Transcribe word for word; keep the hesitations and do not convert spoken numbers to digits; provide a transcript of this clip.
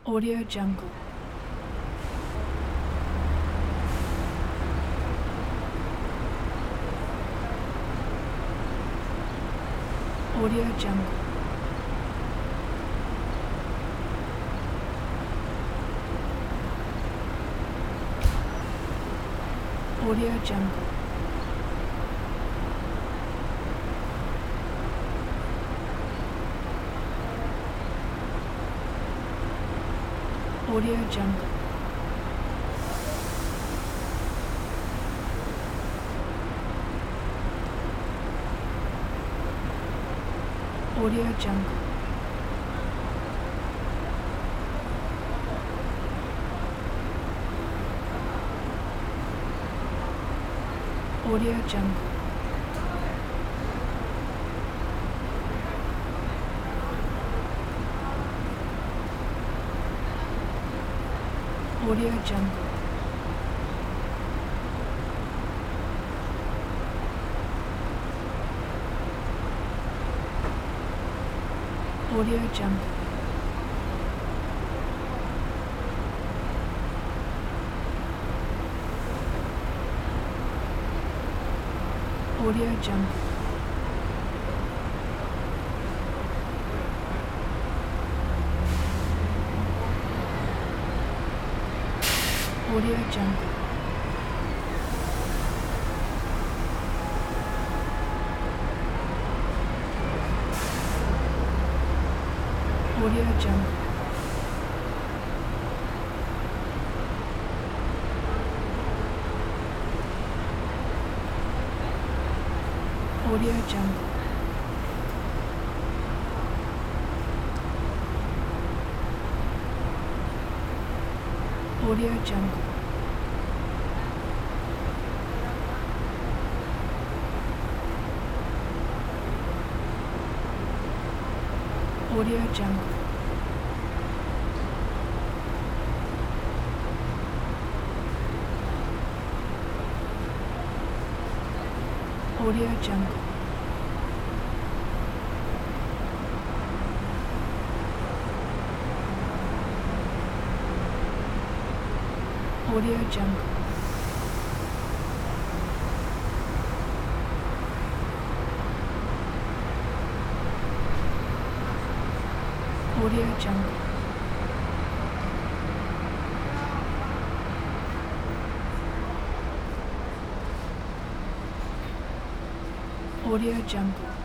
Audio Jungle. Audio Jungle. Audio Jungle. Audio Jungle. Audio Jungle. Audio Jungle. Audio Jungle. Audio Jungle. Audio Jungle. Audio Jungle. Audio Jungle. Audio Jungle. Audio Jungle. Audio Jungle. Audio Jungle. Audio Jungle. Audio Jungle. Audio Jungle.